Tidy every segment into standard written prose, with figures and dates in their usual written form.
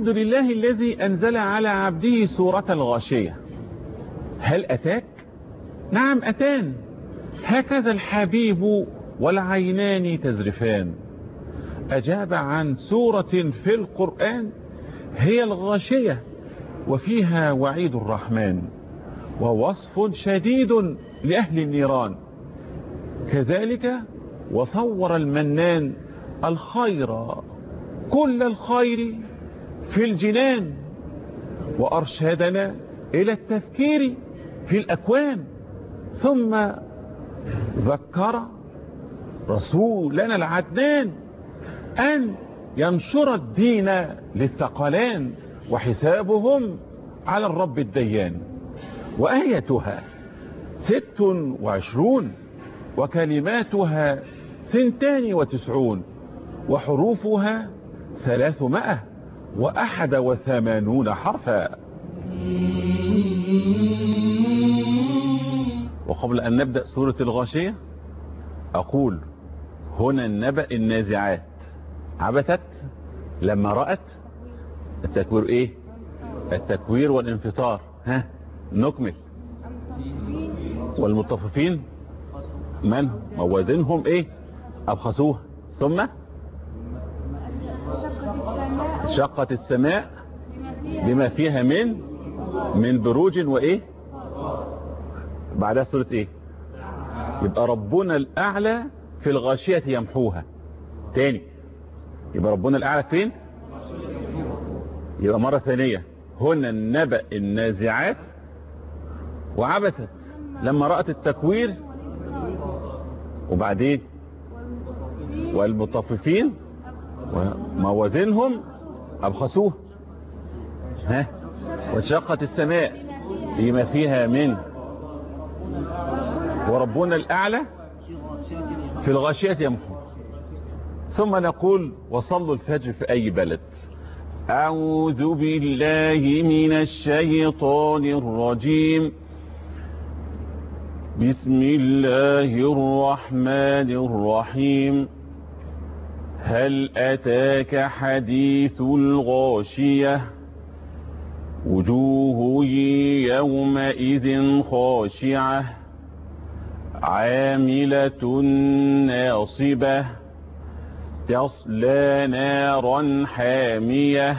الحمد لله الذي أنزل على عبده سورة الغاشية. هل أتاك؟ نعم أتان. هكذا الحبيب والعينان تزرفان. أجاب عن سورة في القرآن هي الغاشية، وفيها وعيد الرحمن ووصف شديد لأهل النيران. كذلك وصور المنان الخير كل الخير في الجنان، وأرشدنا إلى التفكير في الأكوان. ثم ذكر رسولنا العدنان أن ينشر الدين للثقلان، وحسابهم على الرب الديان. وآيتها 26 وكلماتها 92 وحروفها 381 حرفا. وقبل أن نبدأ سورة الغاشية أقول هنا النبأ النازعات. عبست لما رأت التكوير ايه؟ التكوير والانفطار. ها نكمل. والمطففين من موازنهم ايه؟ أبخسوها. ثم شقت السماء بما فيها من بروج وايه؟ بعدها سورة ايه؟ يبقى ربنا الأعلى في الغاشية يمحوها. تاني يبقى ربنا الأعلى فين؟ يبقى مرة ثانية هنا النبأ النازعات. وعبست لما رأت التكوير. وبعدين والمطففين وموازنهم أبخسوه. ها وانشقت السماء بما فيها وربنا الأعلى في الغاشية يمحو. ثم نقول وصلوا الفجر في أي بلد. أعوذ بالله من الشيطان الرجيم. بسم الله الرحمن الرحيم. هل أتاك حديث الغاشية؟ وجوه يومئذ خاشعة عاملة ناصبة تصلى نارا حامية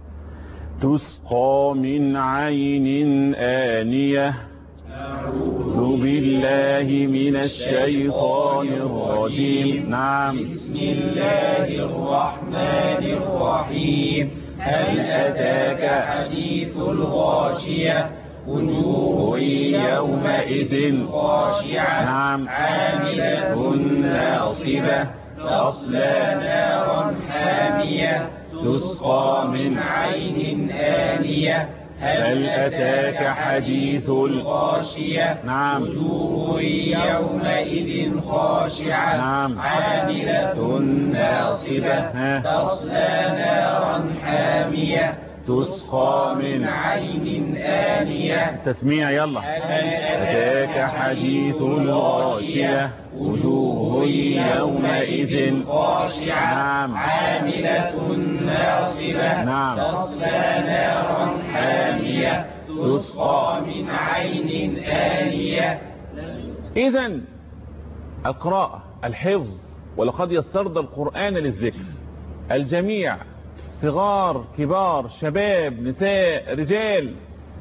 تسقى من عين آنية. أعوذ بالله من الشيطان الرجيم. نعم. بسم الله الرحمن الرحيم. هل أتاك حديث الغاشية؟ وجوه يومئذ خاشعة. نعم. عاملة ناصبة تصلى نارا حامية تسقى من عين آنية. هل أتاك حديث الغاشية؟ نعم. وجوه يومئذ خاشعة. نعم. عاملة ناصبة تصلى نارا حامية تسقى من عين آنية. تسميع يلا. هل أتاك حديث الغاشية؟ وجوه يومئذ خاشعة. نعم. عاملة ناصبة نعم. تصلى نارا حامية تسقى من عين آنية. إذن القراءة الحفظ، ولقد يسرنا القرآن للذكر. الجميع صغار كبار شباب نساء رجال،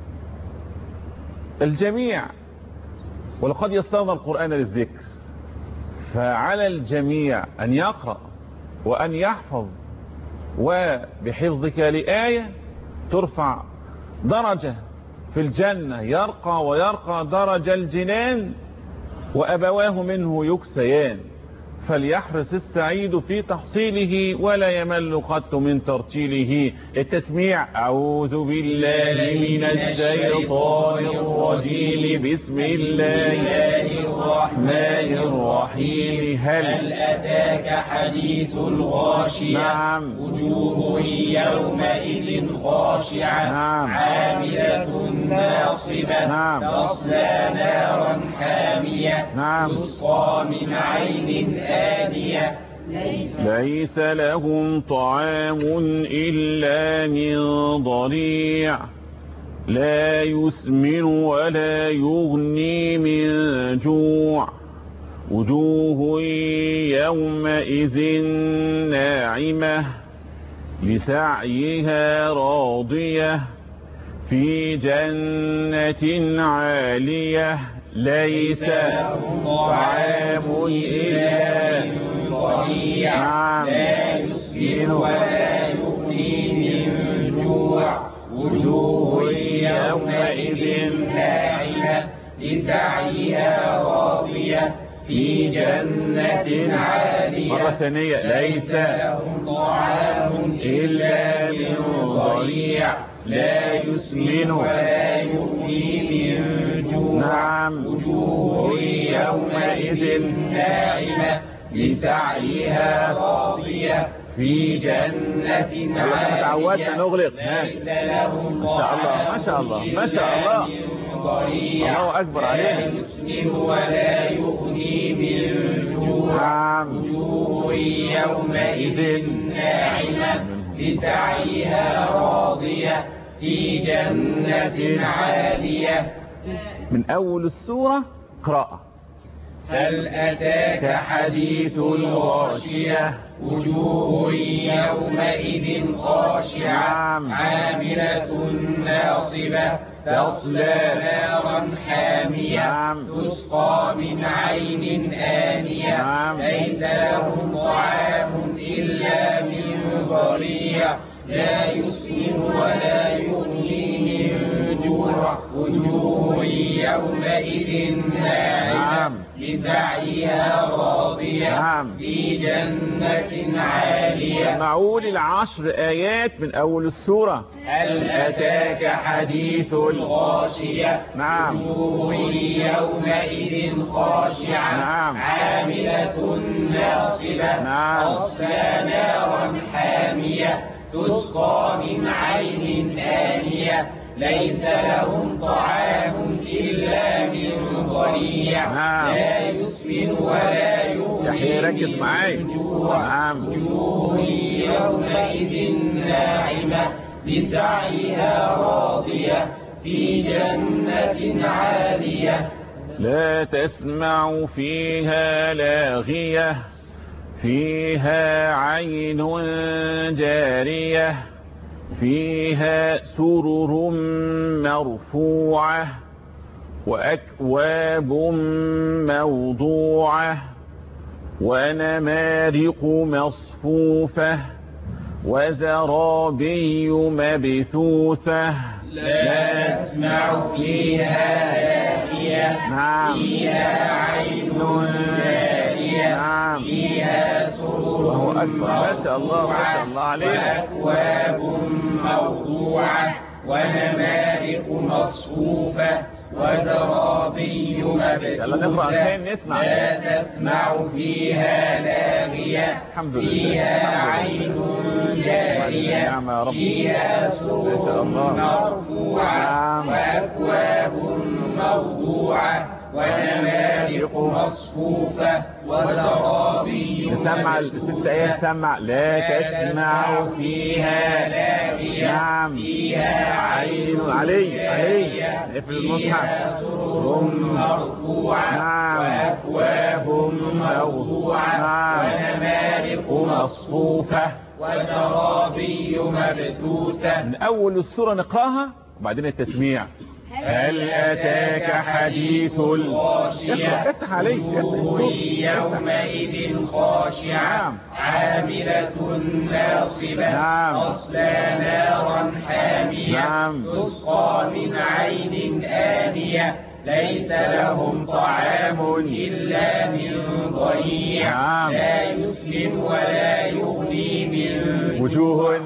الجميع ولقد يسرنا القرآن للذكر. فعلى الجميع أن يقرأ وأن يحفظ، وبحفظك لآية ترفع درجة في الجنة، يرقى ويرقى درج الجنان وأبواه منه يكسيان. فليحرص السعيد في تحصيله ولا يمل قط من ترتيله. التسميع. أعوذ بالله من الشيطان الرجيم. بسم الله الرحمن الرحيم. هل أتاك حديث الغاشية؟ نعم. وجوه يومئذ خاشعة. نعم. عاملة ناصبة. نعم. تصلى نارا حامية. نعم. تسقى من عين آنية. ليس لهم طعام إلا من ضريع لا يسمن ولا يغني من جوع وجوه يومئذ ناعمة لسعيها راضية في جنة عالية ليس لهم طعام إلا من ضريع لا يسمن ولا يغني من جوع وجوه يومئذ ناعمة لسعيها راضية في جنة عالية مرة ثانية ليس لهم طعام إلا من ضريع لا يسمن ولا يغني من جوع نعم وجوه يومئذ ناعمة لسعيها راضية في جنة عالية تعودنا نغلق ليس لهم ما شاء الله ما شاء الله ما شاء الله الله أكبر علينا لا يسمن ولا يغني من جوع نعم وجوه يومئذ ناعمة لسعيها راضية في جنة عالية. من أول السورة قراءة. هل أتاك حديث الغاشية وجوه يومئذ خاشعة عاملة ناصبة تصلى نارا حامية تسقى من عين آنية ليس لهم طعام إلا من ضريع لا يسمن ولا يغني من جوع وجوه يومئذ ناعمة لسعيها راضية في جنة عالية. معقول العشر آيات من أول السورة. هل أتاك حديث الغاشية نعم وجوه يومئذ خاشعة نعم عاملة ناصبة نعم تصلى نارا حامية تسقى من عين آنية ليس لهم طعام إلا من ضريع لا يسمن ولا يغني ركز معايا. نعم وجوه يومئذ ناعمة لسعيها راضية في جنة عالية لا تسمع فيها لاغية فيها عين جارية فيها سرر مرفوعة وأكواب موضوعة ونمارق مصفوفة وزرابي مبثوثة لا تسمع فيها لاغية فيها عين جارية فيها سرر ما شاء الله ما شاء الله عليك وأكواب موضوعة ونمارق مصفوفة وزرابي مبثوثة لا تسمع فيها لاغية فيها عين جارية فيها سرر مرفوعة وأكواب موضوعة ونمارق مصفوفة وزرابي سمع الست آيات سمع لا تسمع فيها لاغية فيها عين علي اقفل المصحف سرر مرفوعة وأكواب موضوعة ونمارق مصفوفة وزرابي مبثوثة. من أول السورة نقراها وبعدين التسميع. هل أتاك حديث الغاشية افتح عليك وجوه يومئذ خاشعة عاملة ناصبة تصلى نارا حامية تسقى من عين آنية ليس لهم طعام إلا من ضريع لا يسمن ولا يغني من وجوه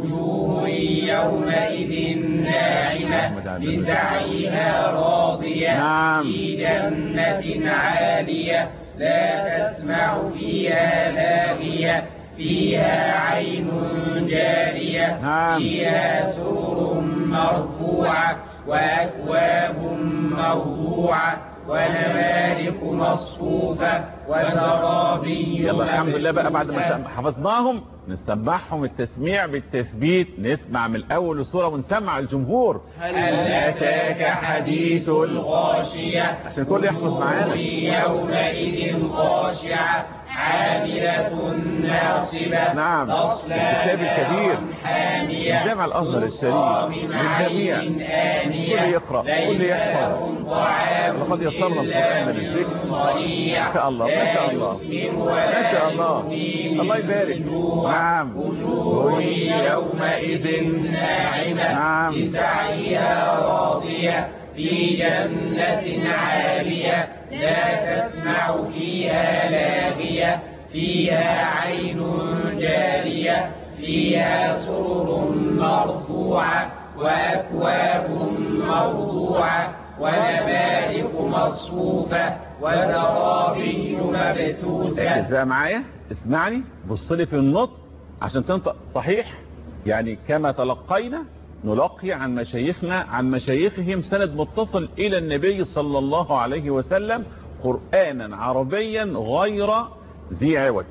يومئذ ناعمة لسعيها راضية في جنة عالية لا تسمع فيها لاغية فيها عين جارية فيها سرر مرفوعة وأكواب موضوعة ونمارق مصفوفة وزرابي. يلا الحمد لله بقى بعد ما حفظناهم نسمعهم التسميع بالتثبيت. نسمع من الاول السورة ونسمع الجمهور. هل أتاك حديث الغاشية عشان الكل يحفظ معانا. يومئذ خاشعة عاملة ناصبة. نعم الكتاب الكبير الجامع الأزهر الشريف للجميع. كل يقرأ كل يحفظ. لقد يسرنا القرآن للذكر. ما شاء الله ما شاء الله ما شاء الله. الله يبارك. نعم وجوه يومئذ ناعمة. نعم لسعيها راضية في جنة عالية لا تسمع فيها لاغية فيها عين جارية فيها سرر مرفوعة وأكواب موضوعة ونمارق مصفوفة وزرابي مبثوثة. ازاي معايا؟ اسمعني بص لي في النطق عشان تنطق صحيح. يعني كما تلقينا نلقي عن مشايخنا عن مشايخهم سند متصل إلى النبي صلى الله عليه وسلم قرآنا عربيا غير ذي عوج.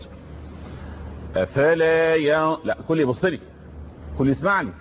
أفلا لا كل يبص لي كل يسمعني.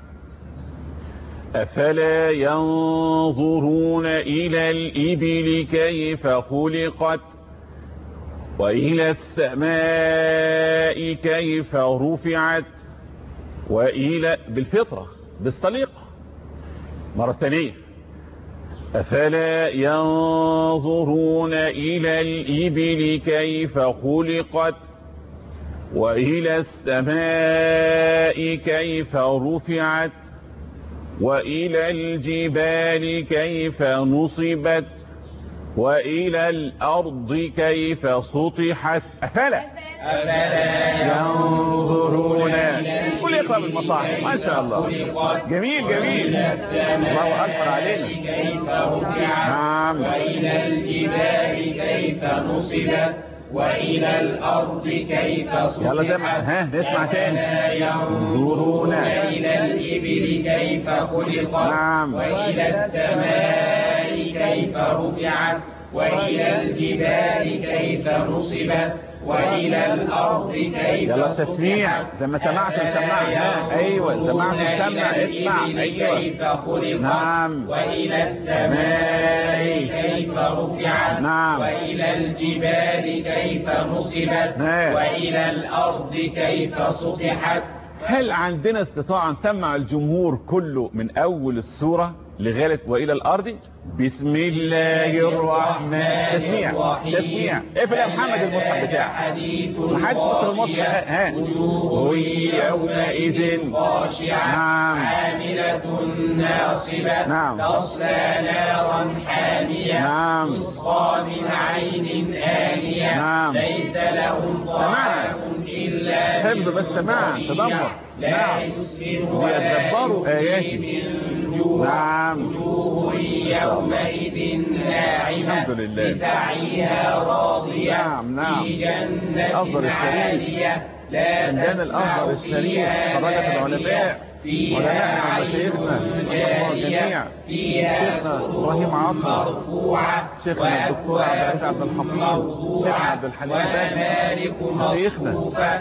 أفلا ينظرون إلى الإبل كيف خلقت وإلى السماء كيف رفعت وإلى بالفطرة بالطليقة. مرة ثانية. أفلا ينظرون إلى الإبل كيف خلقت وإلى السماء كيف رفعت وإلى الجبال كيف نصبت وإلى الأرض كيف سطحت. أفلا ينظرون. كل يقرأ بالمصاحف ما شاء الله. جميل جميل. الله أكبر علينا. نعم. وإلى الجبال كيف نصبت وإلى الأرض كيف سطحت. يلا زي ما نسمع تاني. ينظرون وإلى الإبل كيف خلقت. نعم. وإلى السماء كيف رفعت وإلى الجبال كيف نصبت وإلى الأرض كيف يلا تسميع زي ما سمعت سمعنا. أيوة سمعت سمع اسمع. أيوة كيف خلقت. نعم. وإلى السماء كيف رفعت. نعم. وإلى الجبال كيف نصبت. نعم. وإلى الأرض كيف سطحت. هل عندنا استطاعة نسمع الجمهور كله من أول السورة لغاية وإلى الأرض؟ بسم الله الرحمن تسميع تسميع. اقفل يا محمد المصحف بتاعك. ما حدش بصر المصحف. وجوه يومئذ خاشعة. نعم. عاملة ناصبة. نعم. تصلى نارا حامية. نعم. تسقى من عين آنية. نعم. ليس لهم طعام إلا حفظ بس سماع تدمر. لا يسمن ولا ليدبروا آياته. نعم. وجوه يومئذ ناعمة. الحمد لله. لسعيها راضية. نعم نعم. في جنة الأزهر الشريف. عالية لا عندنا الأزهر تسمع الشريف فيها خرجت العلماء فيها علماء ومشايخنا الجميع. شيخنا إبراهيم عطا شيخنا الدكتور عبد الحفيظ شيخنا عبد الحليم باشا شيخنا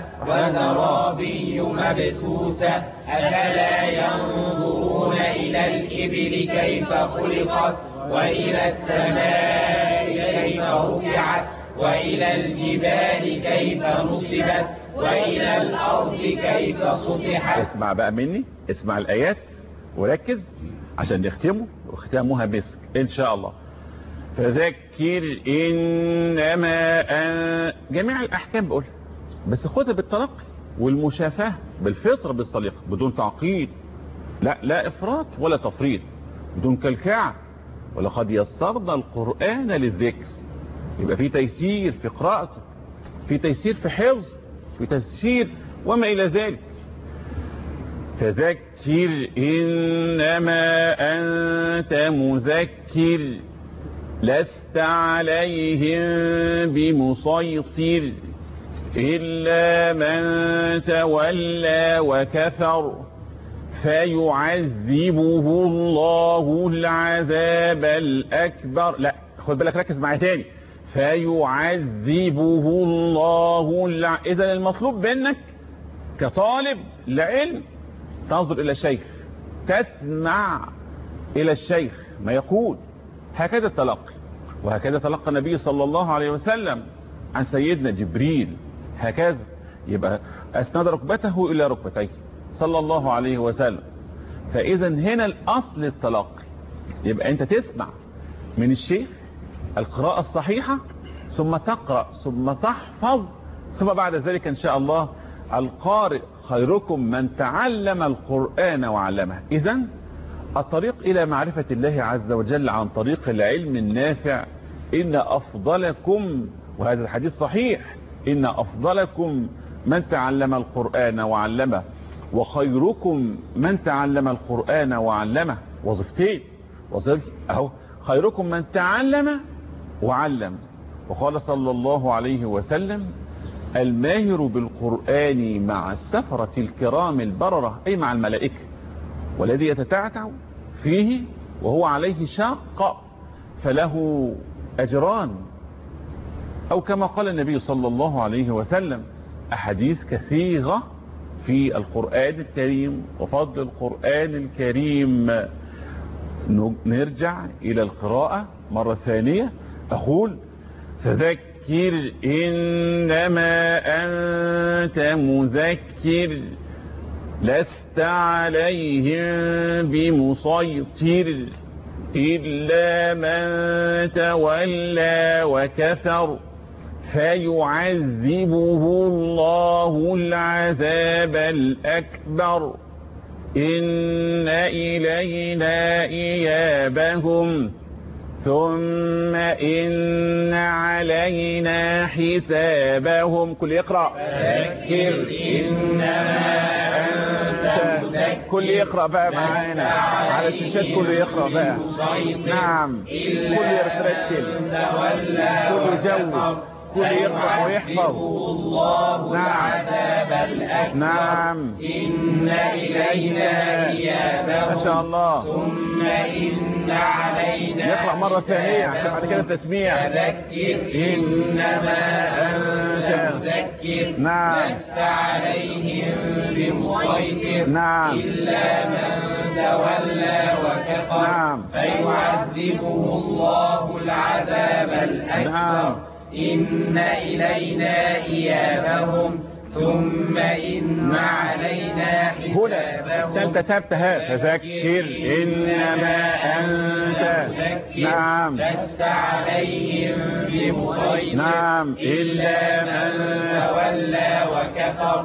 وزرابي مبثوثة. أفلا ينظرون إلى الإبل كيف خلقت وإلى السماء كيف رفعت وإلى الجبال كيف نصبت وإلى الأرض كيف سطحت. اسمع بقى مني اسمع الآيات وركز عشان نختمه وختامها مسك إن شاء الله. فذكر إنما جميع الأحكام بقولها بس خدها بالتلقي والمشافهة بالفطر بالصليقة بدون تعقيد. لا إفراط ولا تفريط بدون كلكعة. ولقد يسرنا القرآن للذكر. يبقى في تيسير في قراءته في تيسير في حفظ في تيسير وما إلى ذلك. فذكر إنما أنت مذكر لست عليهم بمسيطر إلا من تولى وكفر فيعذبه الله العذاب الأكبر. لا خد بالك ركز معايا تاني. فيعذبه الله إذا المطلوب منك كطالب لعلم تنظر إلى الشيخ، تسمع إلى الشيخ ما يقول. هكذا التلقي، وهكذا تلقى النبي صلى الله عليه وسلم عن سيدنا جبريل. هكذا يبقى أسند ركبته إلى ركبتيه صلى الله عليه وسلم. فإذا هنا الأصل التلقي، يبقى أنت تسمع من الشيخ القراءة الصحيحة، ثم تقرأ، ثم تحفظ، ثم بعد ذلك إن شاء الله القارئ خيركم من تعلم القرآن وعلمه. إذن الطريق إلى معرفة الله عز وجل عن طريق العلم النافع. إن أفضلكم، وهذا الحديث صحيح، إن أفضلكم من تعلم القرآن وعلمه، وخيركم من تعلم القرآن وعلمه. وظيفتين، وظيفتين أهو، خيركم من تعلم وعلم. وقال صلى الله عليه وسلم: الماهر بالقرآن مع السفرة الكرام البررة، أي مع الملائكة، والذي يتتعتع فيه وهو عليه شاق فله أجران، أو كما قال النبي صلى الله عليه وسلم. أحاديث كثيرة في القرآن الكريم وفضل القرآن الكريم. نرجع إلى القراءة مرة ثانية. أقول: فذكر إنما أنت مذكر لست عليهم بمسيطر إلا من تولى وكفر فيعذبه الله العذاب الأكبر إن إلينا إيابهم ثم إن علينا حسابهم. كل يقرأ. فذكر إنما أنت مذكر، كل يقرأ بقى معانا على الشاشات، كله يقرأ بقى. نعم، كل يرتكل، كل يجوز، كل يقرأ ويحفظ. نعم نعم، إن إلينا إيابهم ما شاء الله. ثم إن علينا يقرأ مرة ثانية عشان بعد كده التسميع. فذكر إنما أنت مذكر نعم، لست عليهم بمسيطر نعم، إلا من تولى وكفر نعم، فيعذبه الله العذاب الأكبر نعم. إن إلينا إيابهم ثم إن علينا حسابهم. هنا تبتها. فذكر إنما أنت. نعم، لست عليهم بمسيطر نعم، إلا من تولى وكفر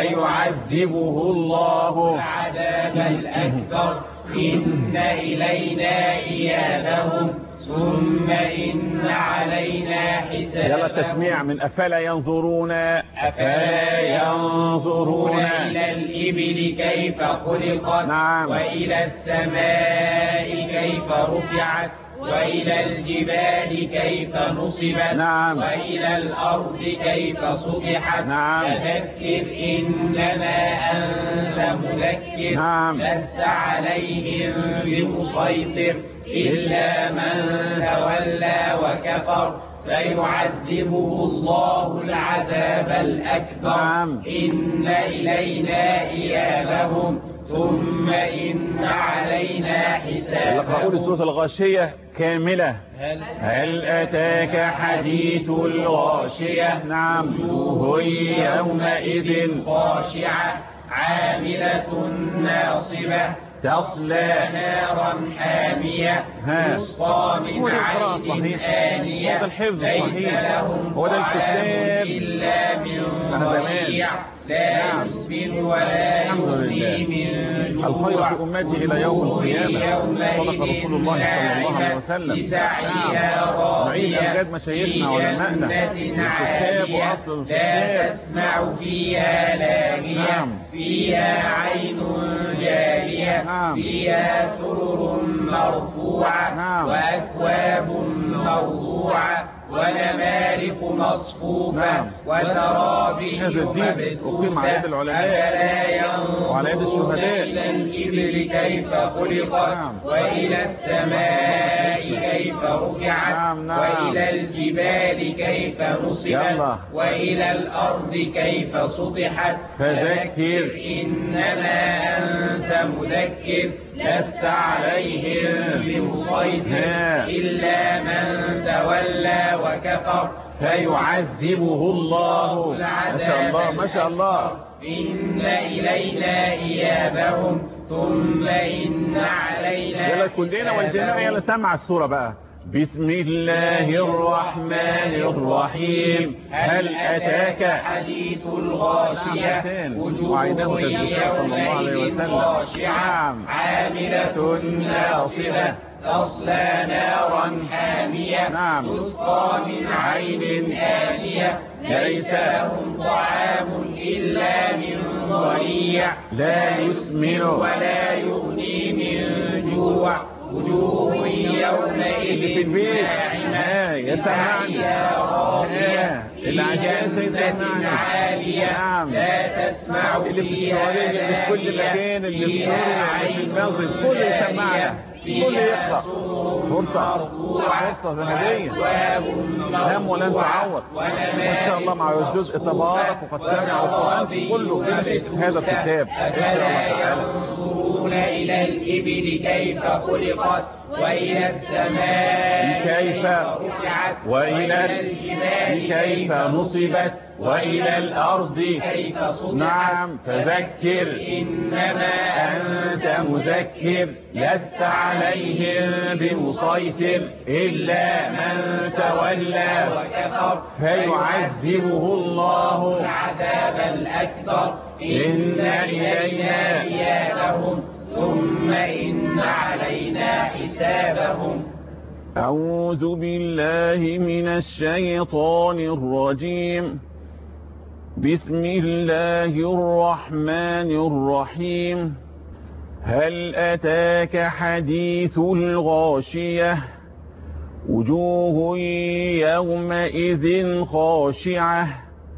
فيعذبه الله العذاب الأكبر إن إلينا إيابهم ثم إن علينا حسابهم. يلا التسميع من أفلا ينظرون. أفلا ينظرون إلى الإبل كيف خلقت. نعم. وإلى السماء كيف رفعت وإلى الجبال كيف نصبت. نعم. وإلى الأرض كيف سطحت. نعم. فذكر إنما أنت مذكر نعم. لست عليهم بمسيطر إلا من تولى وكفر فيعذبه الله العذاب الأكبر. نعم. إن إلينا إيابهم ثم إن علينا حسابهم. اقرأوا سورة الغاشية كاملة. هل أتاك حديث الغاشية. نعم. وجوه يومئذ خاشعة عاملة ناصبة تصلى نارا حامية يسقى من عين آنية هذا الحفظ ليس صحيح، لهم هو ده طعام الكتاب إلا من ضريع لا يسمن ولا يغني من جوع. الخير في أمتي إلى يوم القيامة. صدق رسول الله صلى الله عليه وسلم. نعيد أمجاد مشايخنا وعلمائنا الكتاب وأصل لا الكتاب. تسمع فيها لاغية. نعم. فيها عين جارية. نعم. فيها سرر مرفوعة. نعم. وأكواب موضوعة ونمارق مصفوفة. نعم. وزرابي هذا الدين أقيم على يد العلماء أفلا ينظرون وعلى يد الشهداء. إلى الإبل كيف خلقت. نعم. وإلى السماء كيف كيف رفعت نعم. وإلى الجبال كيف نصبت يلا. وإلى الأرض كيف سطحت فذكر إنما أنت مذكر لست عليهم بمسيطر إلا من تولى وكفر فيعذبه الله. ما شاء الله ما شاء الله. إن إلينا إيابهم ثم إن علينا يلا كلنا والجميع يلا سمع السورة بقى. بسم الله الرحمن الرحيم. هل أتاك حديث الغاشية وجوه يومئذ خاشعة عاملة ناصبة تصلى نارا حامية تسقى من عين آنية ليس لهم طعام إلا من ضريع لا يسمن ولا يغني من جوع وجوه يومئذ ناعمة يسمعنا العجاز عالية لا تسمع فيها في كل مكان اللي في المغرب كل يسمعنا كل يقرأ فرصة ذهبية نام ولن تعوض. ما شاء الله مع الجزء تبارك وقد سمع القرآن كله في هذا الكتاب إن شاء الله تعالى. ينظرون إلى الإبل كيف خلقت وإلى السماء كيف رفعت وإلى الجبال كيف نصبت وإلى الأرض كيف سطحت. نعم. فذكر إنما أنت مذكر لست عليهم بمسيطر إلا من تولى وكفر فيعذبه الله العذاب الأكبر إن إلينا إيابهم ثم إن علينا حسابهم. أعوذ بالله من الشيطان الرجيم. بسم الله الرحمن الرحيم. هل أتاك حديث الغاشية وجوه يومئذ خاشعة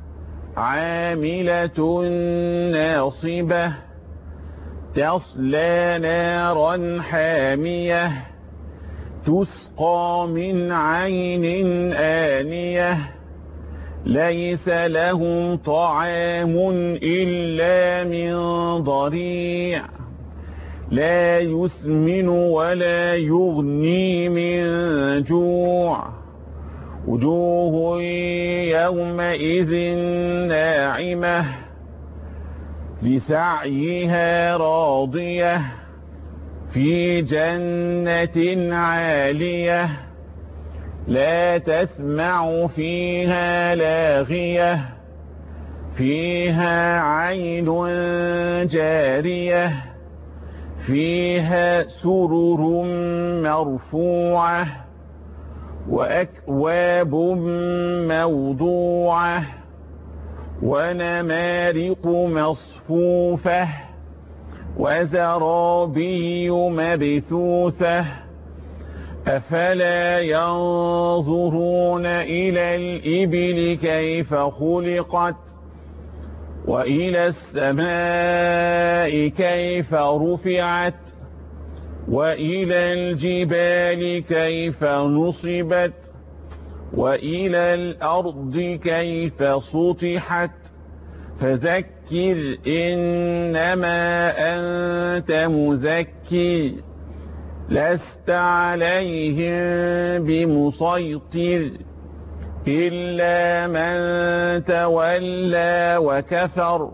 عاملة ناصبة تصلى نارا حامية تسقى من عين آنية ليس لهم طعام إلا من ضريع لا يسمن ولا يغني من جوع وجوه يومئذ ناعمة لسعيها راضية في جنة عالية لا تسمع فيها لاغية فيها عين جارية فيها سرر مرفوعة وأكواب موضوعة ونمارق مصفوفة وزرابي مبثوثة أفلا ينظرون إلى الإبل كيف خلقت وإلى السماء كيف رفعت وإلى الجبال كيف نصبت وإلى الأرض كيف سطحت فذكر إنما أنت مذكر لست عليهم بمسيطر إلا من تولى وكفر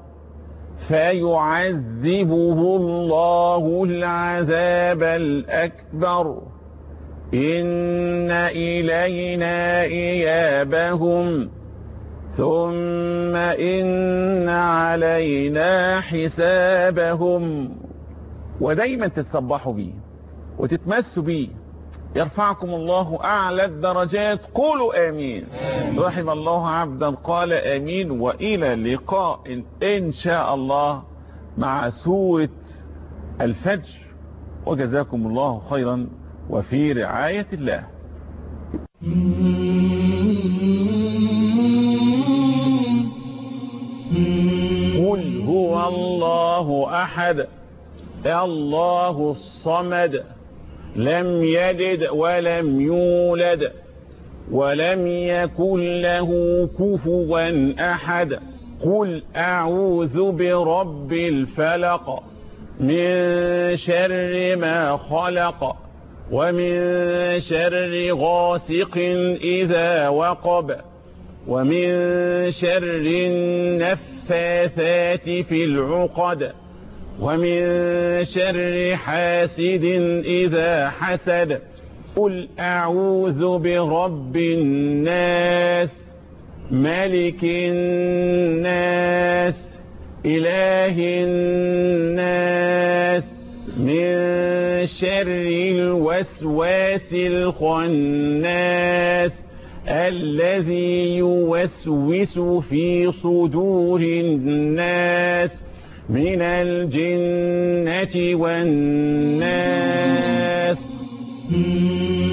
فيعذبه الله العذاب الأكبر إن إلينا إيابهم ثم إن علينا حسابهم. ودايما تتصبحوا بيه وتتمسوا بيه يرفعكم الله أعلى الدرجات. قولوا آمين. رحم الله عبدا قال آمين. وإلى لقاء إن شاء الله مع سورة الفجر وجزاكم الله خيرا وفي رعاية الله. قل هو الله أحد الله الصمد لم يلد ولم يولد ولم يكن له كفوا أحد. قل أعوذ برب الفلق من شر ما خلق ومن شر غاسق إذا وقب ومن شر النفاثات في العقد ومن شر حاسد إذا حسد. قل أعوذ برب الناس ملك الناس إله الناس من شر الوسواس الخناس الذي يوسوس في صدور الناس من الجنة والناس.